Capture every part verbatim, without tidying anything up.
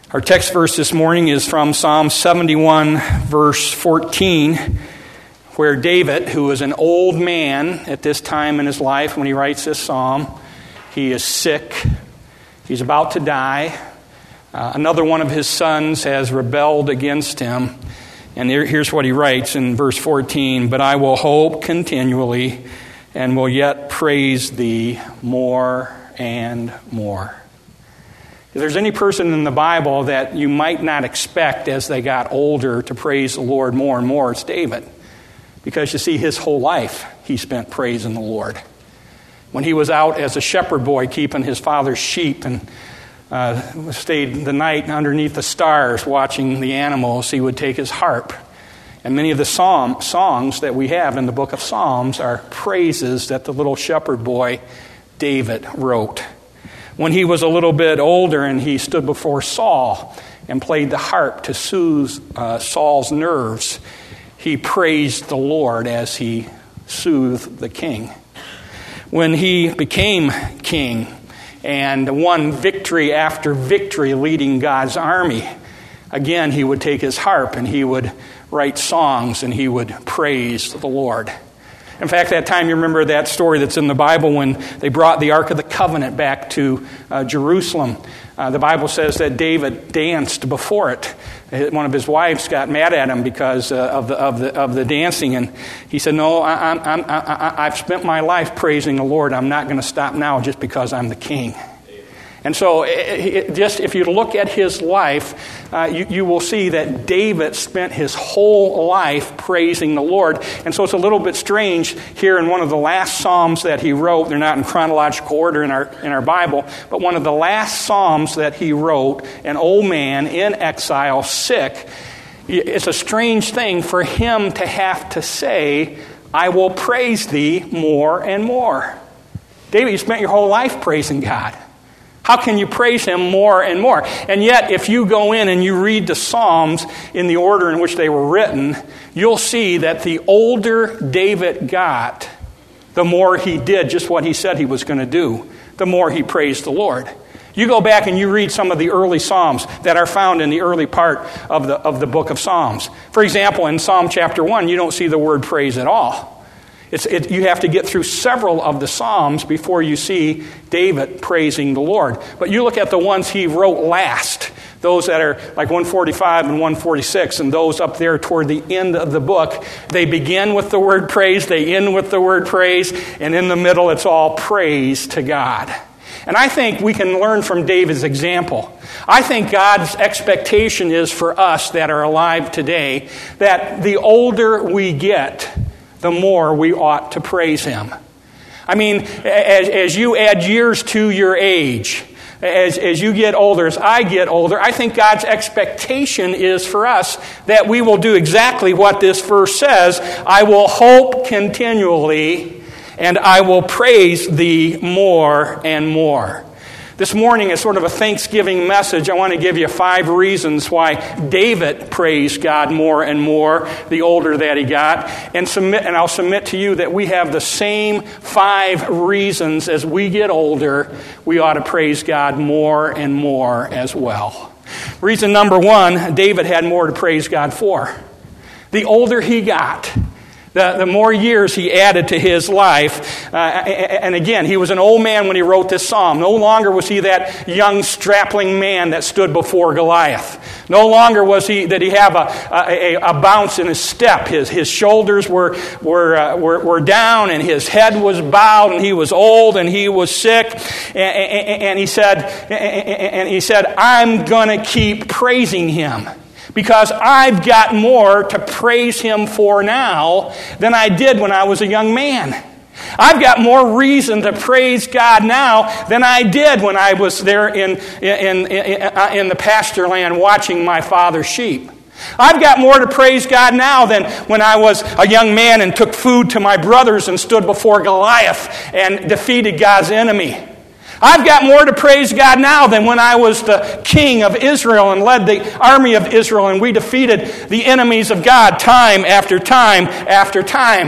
Our text verse this morning is from Psalm seventy-one, verse fourteen, where David, who is an old man at this time in his life when he writes this psalm, he is sick, he's about to die. Uh, another one of his sons has rebelled against him. And there, here's what he writes in verse fourteen, "But I will hope continually and will yet praise thee more and more." If there's any person in the Bible that you might not expect as they got older to praise the Lord more and more, it's David. Because you see, his whole life he spent praising the Lord. When he was out as a shepherd boy keeping his father's sheep and uh, stayed the night underneath the stars watching the animals, he would take his harp. And many of the psalm, songs that we have in the book of Psalms are praises that the little shepherd boy David wrote. When he was a little bit older and he stood before Saul and played the harp to soothe uh, Saul's nerves, he praised the Lord as he soothed the king. When he became king and won victory after victory leading God's army, again he would take his harp and he would write songs and he would praise the Lord. In fact, that time, you remember that story that's in the Bible when they brought the Ark of the Covenant back to uh, Jerusalem. Uh, the Bible says that David danced before it. One of his wives got mad at him because uh, of the of the of the dancing, and he said, "No, I, I'm, I'm, I, I've spent my life praising the Lord. I'm not going to stop now just because I'm the king." And so, it, it, just if you look at his life, uh, you, you will see that David spent his whole life praising the Lord. And so it's a little bit strange here in one of the last Psalms that he wrote. They're not in chronological order in our in our Bible, but one of the last Psalms that he wrote, an old man in exile, sick. It's a strange thing for him to have to say, "I will praise thee more and more." David, you spent your whole life praising God. How can you praise him more and more? And yet, if you go in and you read the Psalms in the order in which they were written, you'll see that the older David got, the more he did just what he said he was going to do, the more he praised the Lord. You go back and you read some of the early Psalms that are found in the early part of the, of the book of Psalms. For example, in Psalm chapter one, you don't see the word praise at all. It's, it, you have to get through several of the Psalms before you see David praising the Lord. But you look at the ones he wrote last, those that are like one forty-five and one forty-six, and those up there toward the end of the book, they begin with the word praise, they end with the word praise, and in the middle it's all praise to God. And I think we can learn from David's example. I think God's expectation is for us that are alive today that the older we get, the more we ought to praise him. I mean, as, as you add years to your age, as, as you get older, as I get older, I think God's expectation is for us that we will do exactly what this verse says. "I will hope continually, and I will praise thee more and more." This morning is sort of a Thanksgiving message. I want to give you five reasons why David praised God more and more the older that he got. And submit, and I'll submit to you that we have the same five reasons as we get older, we ought to praise God more and more as well. Reason number one, David had more to praise God for. The older he got, The, the more years he added to his life. Uh, and again, he was an old man when he wrote this psalm. No longer was he that young strapling man that stood before Goliath. No longer was he that he have a, a, a bounce in his step. His his shoulders were were, uh, were were down and his head was bowed and he was old and he was sick. And, and, and he said, and he said, "I'm going to keep praising him, because I've got more to praise him for now than I did when I was a young man. I've got more reason to praise God now than I did when I was there in, in, in, in the pasture land watching my father's sheep. I've got more to praise God now than when I was a young man and took food to my brothers and stood before Goliath and defeated God's enemy. I've got more to praise God now than when I was the king of Israel and led the army of Israel and we defeated the enemies of God time after time after time.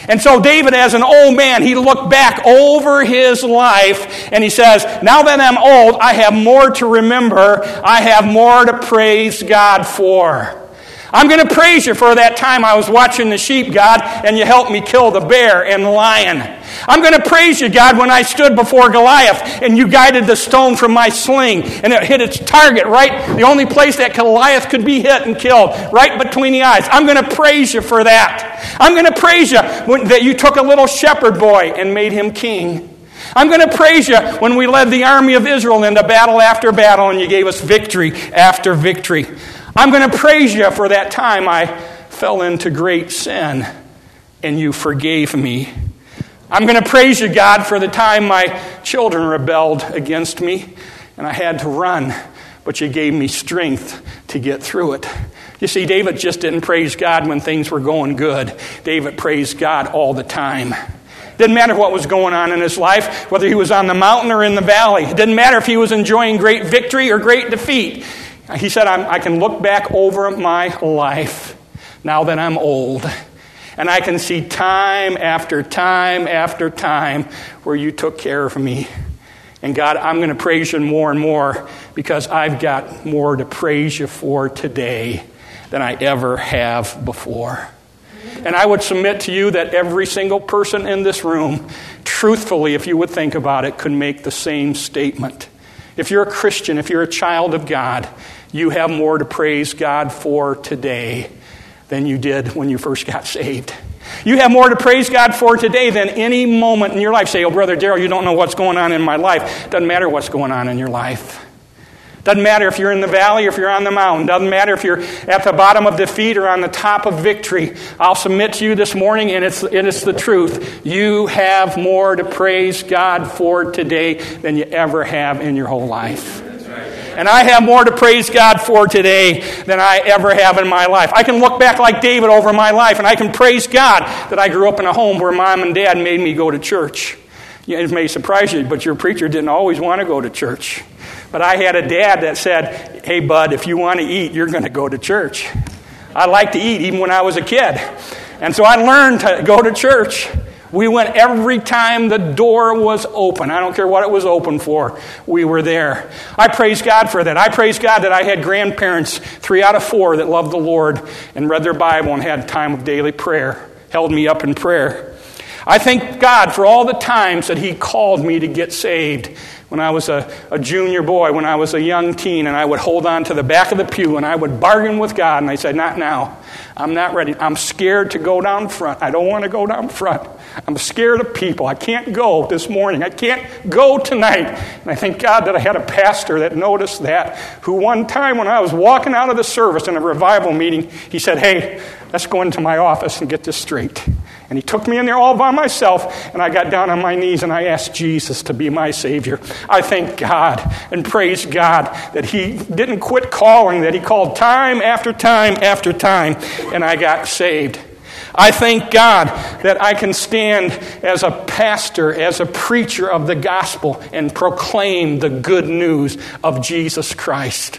And so David, as an old man, he looked back over his life and he says, now that I'm old, I have more to remember. I have more to praise God for. I'm going to praise you for that time I was watching the sheep, God, and you helped me kill the bear and the lion. I'm going to praise you, God, when I stood before Goliath and you guided the stone from my sling and it hit its target, right? The only place that Goliath could be hit and killed, right between the eyes. I'm going to praise you for that. I'm going to praise you when, that you took a little shepherd boy and made him king. I'm going to praise you when we led the army of Israel into battle after battle and you gave us victory after victory. I'm going to praise you for that time I fell into great sin and you forgave me. I'm going to praise you, God, for the time my children rebelled against me and I had to run, but you gave me strength to get through it. You see, David just didn't praise God when things were going good. David praised God all the time. Didn't matter what was going on in his life, whether he was on the mountain or in the valley. It didn't matter if he was enjoying great victory or great defeat. He said, I'm, I can look back over my life now that I'm old, and I can see time after time after time where you took care of me. And God, I'm going to praise you more and more because I've got more to praise you for today than I ever have before. And I would submit to you that every single person in this room, truthfully, if you would think about it, could make the same statement. If you're a Christian, if you're a child of God, you have more to praise God for today than you did when you first got saved. You have more to praise God for today than any moment in your life. Say, oh, Brother Darrell, you don't know what's going on in my life. Doesn't matter what's going on in your life. Doesn't matter if you're in the valley or if you're on the mountain. Doesn't matter if you're at the bottom of defeat or on the top of victory. I'll submit to you this morning, and it's, it is the truth. You have more to praise God for today than you ever have in your whole life. And I have more to praise God for today than I ever have in my life. I can look back like David over my life, and I can praise God that I grew up in a home where mom and dad made me go to church. It may surprise you, but your preacher didn't always want to go to church. But I had a dad that said, hey, bud, if you want to eat, you're going to go to church. I liked to eat even when I was a kid. And so I learned to go to church. We went every time the door was open. I don't care what it was open for. We were there. I praise God for that. I praise God that I had grandparents, three out of four, that loved the Lord and read their Bible and had time of daily prayer, held me up in prayer. I thank God for all the times that He called me to get saved. When I was a, a junior boy, when I was a young teen, and I would hold on to the back of the pew and I would bargain with God, and I said, not now. I'm not ready. I'm scared to go down front. I don't want to go down front. I'm scared of people. I can't go this morning. I can't go tonight. And I thank God that I had a pastor that noticed that, who one time when I was walking out of the service in a revival meeting, he said, hey, let's go into my office and get this straight. And he took me in there all by myself, and I got down on my knees and I asked Jesus to be my Savior. I thank God and praise God that He didn't quit calling, that He called time after time after time, and I got saved. I thank God that I can stand as a pastor, as a preacher of the gospel, and proclaim the good news of Jesus Christ.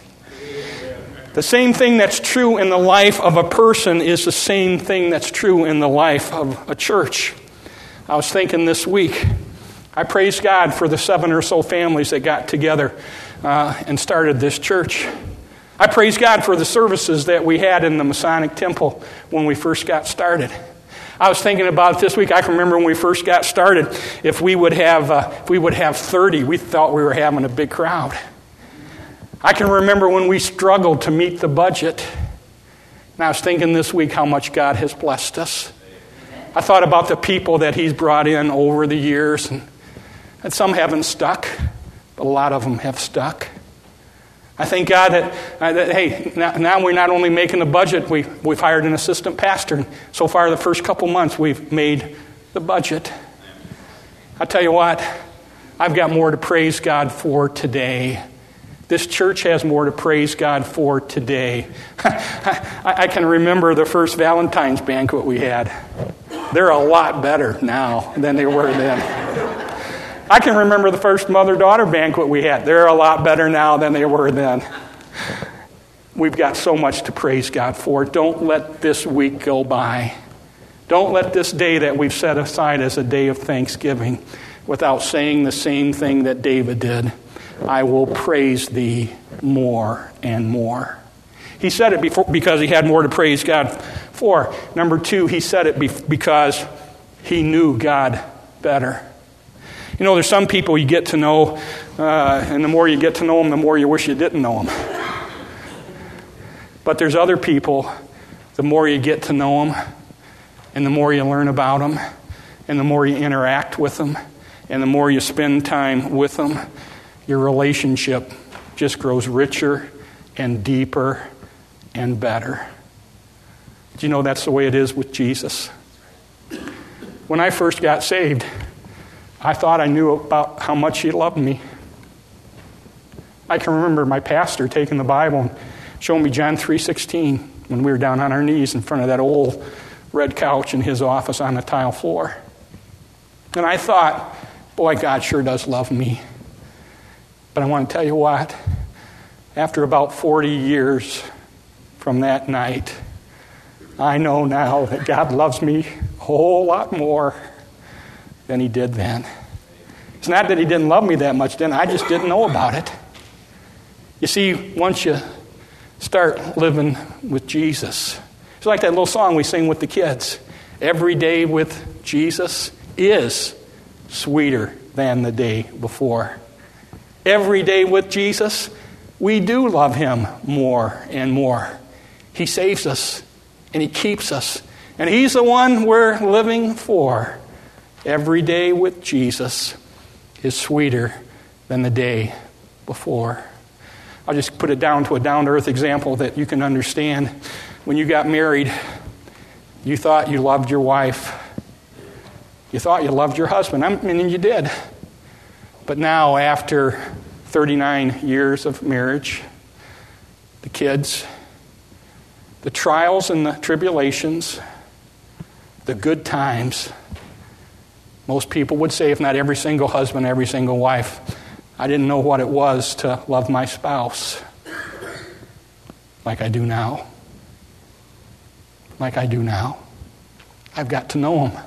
The same thing that's true in the life of a person is the same thing that's true in the life of a church. I was thinking this week, I praise God for the seven or so families that got together uh, and started this church. I praise God for the services that we had in the Masonic Temple when we first got started. I was thinking about it this week. I can remember when we first got started, if we would have uh, if we would have thirty, we thought we were having a big crowd. I can remember when we struggled to meet the budget. And I was thinking this week how much God has blessed us. I thought about the people that He's brought in over the years, and, and some haven't stuck, but a lot of them have stuck. I thank God that, uh, that hey, now, now we're not only making the budget, we, we've hired an assistant pastor. And so far, the first couple months, we've made the budget. I tell you what, I've got more to praise God for today. This church has more to praise God for today. I, I can remember the first Valentine's banquet we had. They're a lot better now than they were then. I can remember the first mother-daughter banquet we had. They're a lot better now than they were then. We've got so much to praise God for. Don't let this week go by Don't let this day that we've set aside as a day of thanksgiving without saying the same thing that David did. I will praise thee more and more. He said it before because he had more to praise God for. Number two, he said it because he knew God better. You know, there's some people you get to know, uh, and the more you get to know them, the more you wish you didn't know them. But there's other people, the more you get to know them, and the more you learn about them, and the more you interact with them, and the more you spend time with them, your relationship just grows richer and deeper and better. Do you know that's the way it is with Jesus? When I first got saved, I thought I knew about how much he loved me. I can remember my pastor taking the Bible and showing me John three sixteen when we were down on our knees in front of that old red couch in his office on the tile floor. And I thought, boy, God sure does love me. But I want to tell you what, after about forty years from that night, I know now that God loves me a whole lot more than he did then. It's not that he didn't love me that much then, I just didn't know about it. You see, once you start living with Jesus, it's like that little song we sing with the kids. Every day with Jesus is sweeter than the day before. Every day with Jesus, we do love him more and more. He saves us and he keeps us. And he's the one we're living for. Every day with Jesus is sweeter than the day before. I'll just put it down to a down-to-earth example that you can understand. When you got married, you thought you loved your wife. You thought you loved your husband. I mean, you did. But now, after thirty-nine years of marriage, the kids, the trials and the tribulations, the good times, most people would say, if not every single husband, every single wife, I didn't know what it was to love my spouse like I do now. Like I do now. I've got to know him.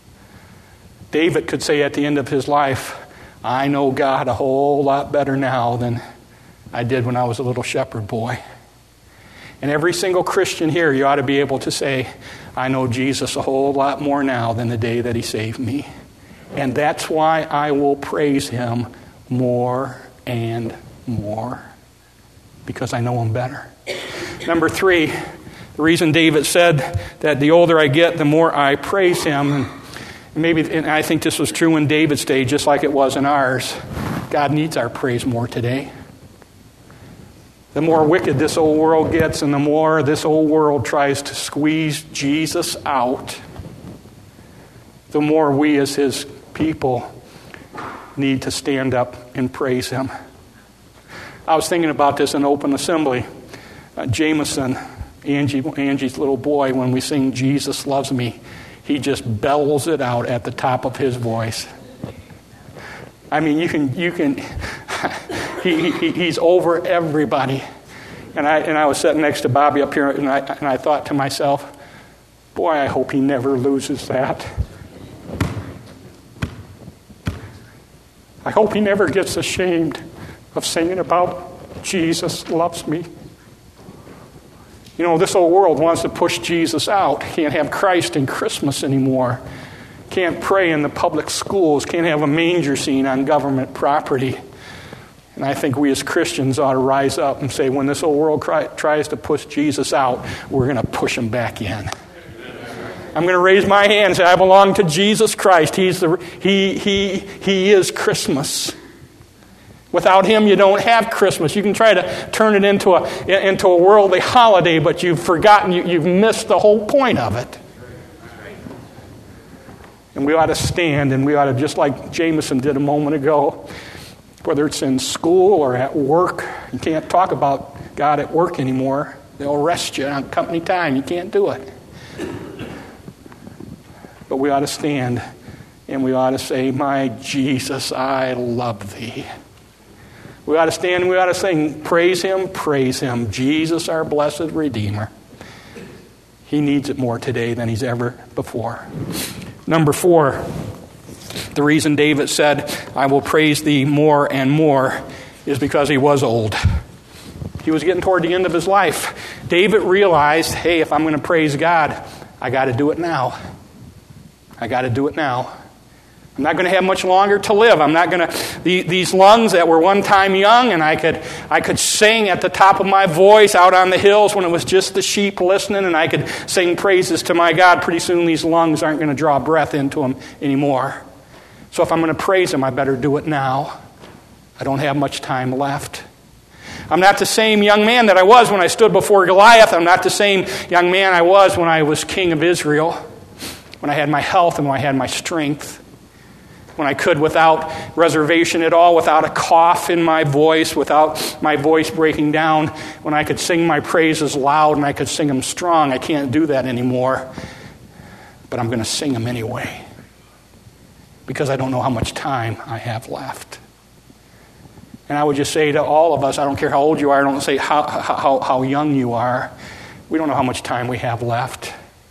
David could say at the end of his life, I know God a whole lot better now than I did when I was a little shepherd boy. And every single Christian here, you ought to be able to say, I know Jesus a whole lot more now than the day that he saved me. And that's why I will praise him more and more. Because I know him better. Number three, the reason David said that the older I get, the more I praise him. And maybe, and I think this was true in David's day, just like it was in ours. God needs our praise more today. The more wicked this old world gets and the more this old world tries to squeeze Jesus out, the more we as his people need to stand up and praise him. I was thinking about this in open assembly. Uh, Jameson, Angie, Angie's little boy, when we sing Jesus Loves Me, he just bellows it out at the top of his voice. I mean, you can, you can, he, he he's over everybody. And I and I was sitting next to Bobby up here, and I and I thought to myself, boy, I hope he never loses that. I hope he never gets ashamed of singing about Jesus loves me. You know, this old world wants to push Jesus out. Can't have Christ in Christmas anymore. Can't pray in the public schools. Can't have a manger scene on government property. And I think we as Christians ought to rise up and say, when this old world cry, tries to push Jesus out, we're going to push him back in. I'm going to raise my hand and say, I belong to Jesus Christ. He's the he he he is Christmas. Without him, you don't have Christmas. You can try to turn it into a into a worldly holiday, but you've forgotten, you, you've missed the whole point of it. And we ought to stand, and we ought to, just like Jameson did a moment ago, whether it's in school or at work, you can't talk about God at work anymore. They'll arrest you on company time. You can't do it. But we ought to stand, and we ought to say, my Jesus, I love thee. We ought to stand and we ought to sing, praise him, praise him, Jesus our blessed Redeemer. He needs it more today than he's ever before. Number four, the reason David said, I will praise thee more and more, is because he was old. He was getting toward the end of his life. David realized, hey, if I'm going to praise God, I got to do it now. I got to do it now. I'm not going to have much longer to live. I'm not going to, the, these lungs that were one time young, and I could I could sing at the top of my voice out on the hills when it was just the sheep listening, and I could sing praises to my God. Pretty soon these lungs aren't going to draw breath into them anymore. So if I'm going to praise him, I better do it now. I don't have much time left. I'm not the same young man that I was when I stood before Goliath. I'm not the same young man I was when I was king of Israel, when I had my health and when I had my strength, when I could without reservation at all, without a cough in my voice, without my voice breaking down, when I could sing my praises loud and I could sing them strong. I can't do that anymore, but I'm going to sing them anyway because I don't know how much time I have left. And I would just say to all of us, I don't care how old you are, I don't say how, how, how young you are, we don't know how much time we have left.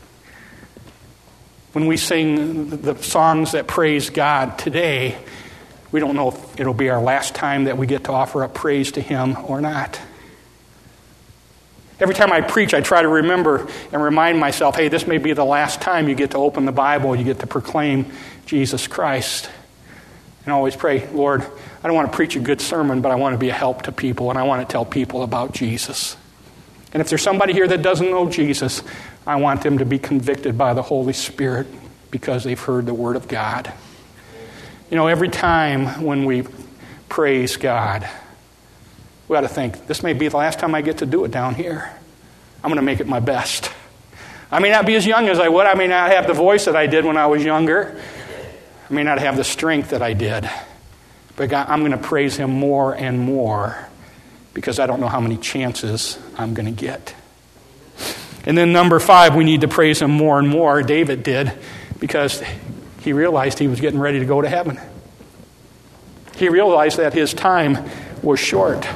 When we sing the songs that praise God today, we don't know if it'll be our last time that we get to offer up praise to him or not. Every time I preach, I try to remember and remind myself, hey, this may be the last time you get to open the Bible, you get to proclaim Jesus Christ. And I always pray, Lord, I don't want to preach a good sermon, but I want to be a help to people, and I want to tell people about Jesus. And if there's somebody here that doesn't know Jesus, I want them to be convicted by the Holy Spirit because they've heard the Word of God. You know, every time when we praise God, we ought to think, this may be the last time I get to do it down here. I'm going to make it my best. I may not be as young as I would. I may not have the voice that I did when I was younger. I may not have the strength that I did. But God, I'm going to praise him more and more because I don't know how many chances I'm going to get. And then number five, we need to praise him more and more. David did because he realized he was getting ready to go to heaven. He realized that his time was short.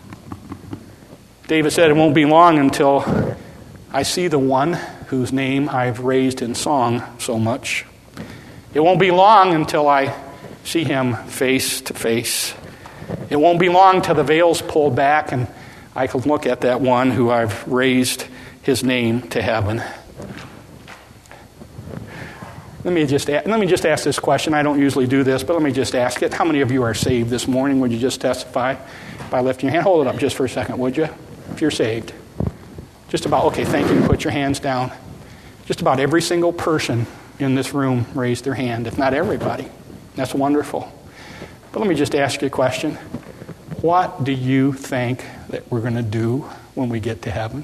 David said, it won't be long until I see the one whose name I've raised in song so much. It won't be long until I see him face to face. It won't be long till the veil's pulled back and I can look at that one who I've raised his name to heaven. Let me just let me just ask this question. I don't usually do this, but let me just ask it. How many of you are saved this morning? Would you just testify by lifting your hand? Hold it up just for a second, would you? If you're saved. Just about, okay, thank you. Put your hands down. Just about every single person in this room raised their hand, if not everybody. That's wonderful. But let me just ask you a question. What do you think that we're going to do when we get to heaven?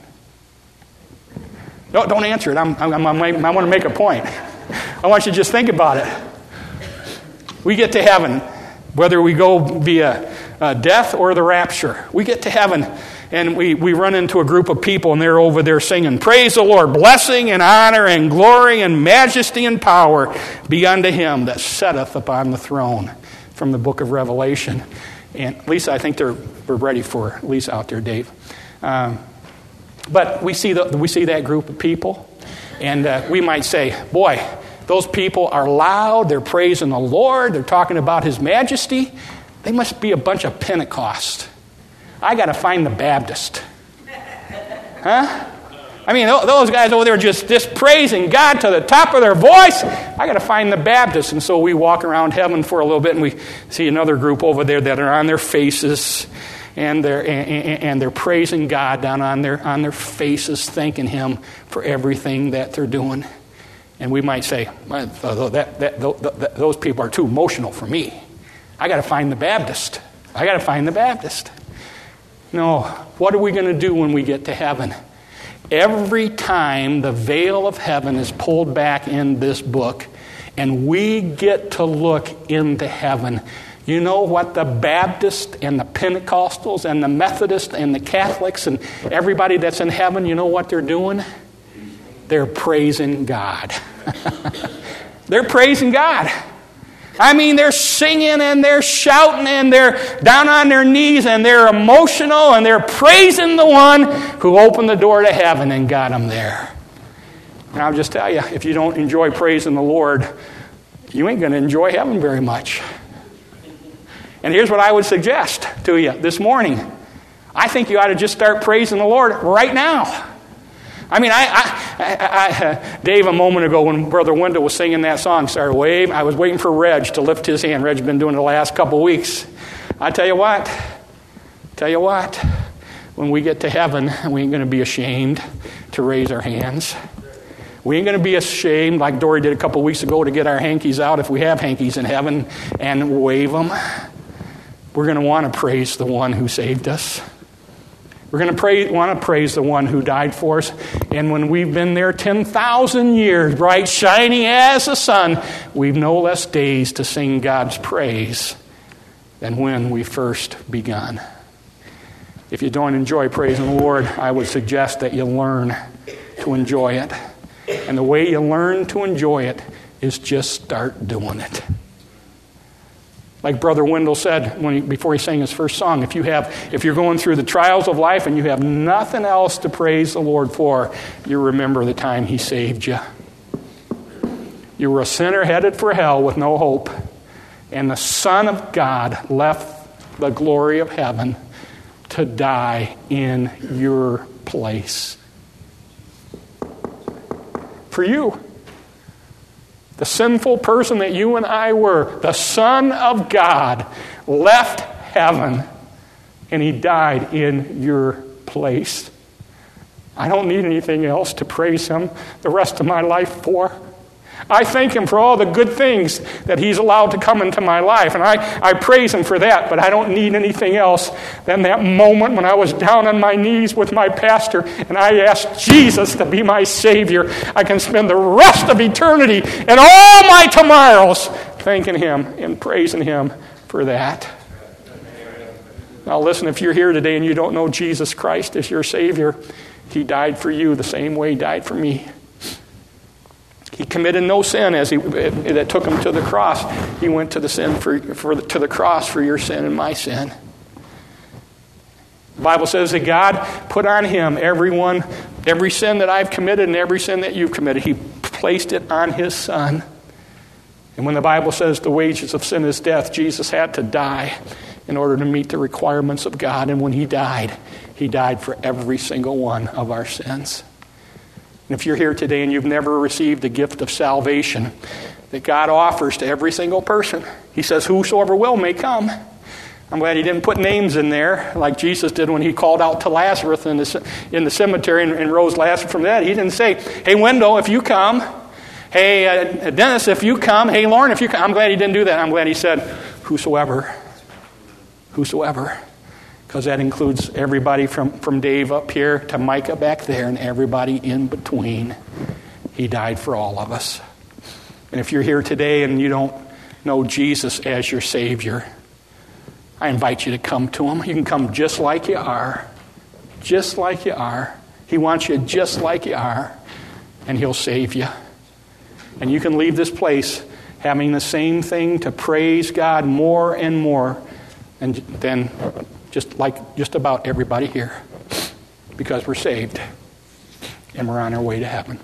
No, don't answer it. I'm, I'm, I'm, I want to make a point. I want you to just think about it. We get to heaven, whether we go via uh, death or the rapture. We get to heaven, and we, we run into a group of people, and they're over there singing, praise the Lord, blessing and honor and glory and majesty and power be unto him that sitteth upon the throne, from the book of Revelation. And Lisa, I think they're we're ready for Lisa out there, Dave. Um, but we see the, we see that group of people, and uh, we might say, boy, those people are loud, they're praising the Lord, they're talking about his majesty. They must be a bunch of Pentecost. I got to find the Baptist. Huh? I mean, those guys over there just, just praising God to the top of their voice. I got to find the Baptist. And so we walk around heaven for a little bit, and we see another group over there that are on their faces, and they're and, and they're praising God down on their on their faces, thanking him for everything that they're doing. And we might say, that, that, that, that, those people are too emotional for me. I got to find the Baptist. I got to find the Baptist. No, what are we going to do when we get to heaven? Every time the veil of heaven is pulled back in this book and we get to look into heaven, you know what the Baptists and the Pentecostals and the Methodists and the Catholics and everybody that's in heaven, you know what they're doing? They're praising God. They're praising God. I mean, they're singing and they're shouting and they're down on their knees and they're emotional and they're praising the one who opened the door to heaven and got them there. And I'll just tell you, if you don't enjoy praising the Lord, you ain't going to enjoy heaven very much. And here's what I would suggest to you this morning. I think you ought to just start praising the Lord right now. I mean, I, I, I, I Dave, a moment ago when Brother Wendell was singing that song, started waving. I was waiting for Reg to lift his hand. Reg's been doing it the last couple of weeks. I tell you what, tell you what, when we get to heaven, we ain't going to be ashamed to raise our hands. We ain't going to be ashamed, like Dory did a couple of weeks ago, to get our hankies out, if we have hankies in heaven, and wave them. We're going to want to praise the one who saved us. We're going to pray, want to praise the one who died for us. And when we've been there ten thousand years, bright, shining as the sun, we've no less days to sing God's praise than when we first begun. If you don't enjoy praising the Lord, I would suggest that you learn to enjoy it. And the way you learn to enjoy it is just start doing it. Like Brother Wendell said when he, before he sang his first song, if you have, if you're going through the trials of life and you have nothing else to praise the Lord for, you remember the time He saved you. You were a sinner headed for hell with no hope, and the Son of God left the glory of heaven to die in your place. For you. The sinful person that you and I were, the Son of God left heaven and He died in your place. I don't need anything else to praise Him the rest of my life for. I thank Him for all the good things that He's allowed to come into my life, and I, I praise Him for that, but I don't need anything else than that moment when I was down on my knees with my pastor and I asked Jesus to be my Savior. I can spend the rest of eternity and all my tomorrows thanking Him and praising Him for that. Now listen, if you're here today and you don't know Jesus Christ as your Savior, He died for you the same way He died for me. He committed no sin as he that took Him to the cross. He went to the sin for, for to the cross for your sin and my sin. The Bible says that God put on Him every one, every sin that I've committed and every sin that you've committed. He placed it on His Son. And when the Bible says the wages of sin is death, Jesus had to die in order to meet the requirements of God. And when He died, He died for every single one of our sins. And if you're here today and you've never received the gift of salvation that God offers to every single person, He says, whosoever will may come. I'm glad He didn't put names in there like Jesus did when He called out to Lazarus in the, in the cemetery and, and rose Lazarus from that. He didn't say, hey, Wendell, if you come. Hey, uh, Dennis, if you come. Hey, Lauren, if you come. I'm glad He didn't do that. I'm glad He said, whosoever. Whosoever. Because that includes everybody from, from Dave up here to Micah back there and everybody in between. He died for all of us. And if you're here today and you don't know Jesus as your Savior, I invite you to come to Him. You can come just like you are. Just like you are. He wants you just like you are. And He'll save you. And you can leave this place having the same thing to praise God more and more and then just like just about everybody here, because we're saved and we're on our way to heaven.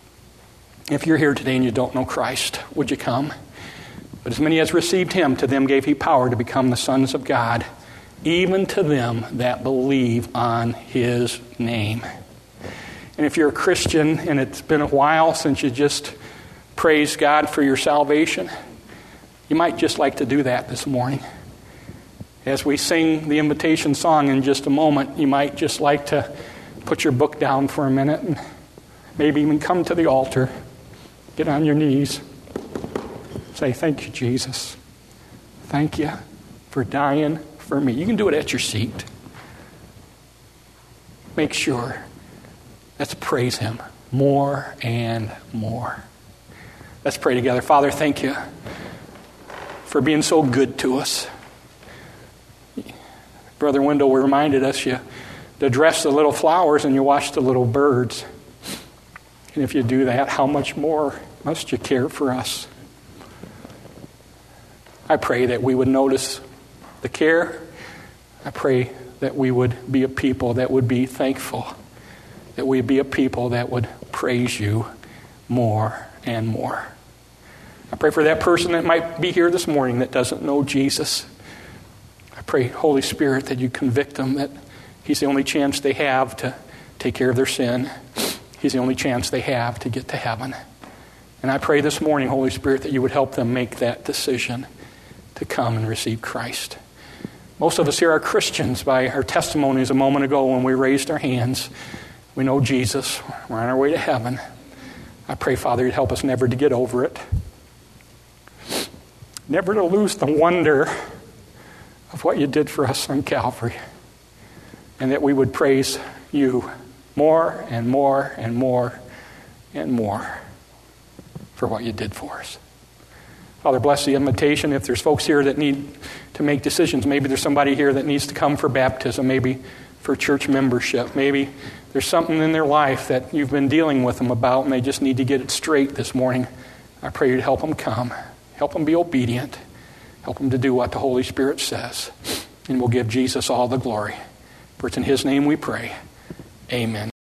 If you're here today and you don't know Christ, would you come? But as many as received Him, to them gave He power to become the sons of God, even to them that believe on His name. And if you're a Christian and it's been a while since you just praised God for your salvation, you might just like to do that this morning. As we sing the invitation song in just a moment, you might just like to put your book down for a minute and maybe even come to the altar, get on your knees, say, thank you, Jesus. Thank you for dying for me. You can do it at your seat. Make sure. Let's praise Him more and more. Let's pray together. Father, thank you for being so good to us. Brother Wendell reminded us you to dress the little flowers and you watch the little birds. And if you do that, how much more must you care for us? I pray that we would notice the care. I pray that we would be a people that would be thankful, that we'd be a people that would praise you more and more. I pray for that person that might be here this morning that doesn't know Jesus. I pray, Holy Spirit, that you convict them that he's the only chance they have to take care of their sin. He's the only chance they have to get to heaven. And I pray this morning, Holy Spirit, that you would help them make that decision to come and receive Christ. Most of us here are Christians by our testimonies a moment ago when we raised our hands. We know Jesus. We're on our way to heaven. I pray, Father, you'd help us never to get over it. Never to lose the wonder of what you did for us on Calvary. And that we would praise you more and more and more and more for what you did for us. Father, bless the invitation. If there's folks here that need to make decisions, maybe there's somebody here that needs to come for baptism, maybe for church membership. Maybe there's something in their life that you've been dealing with them about and they just need to get it straight this morning. I pray you'd help them come. Help them be obedient. Help them to do what the Holy Spirit says. And we'll give Jesus all the glory. For it's in his name we pray. Amen.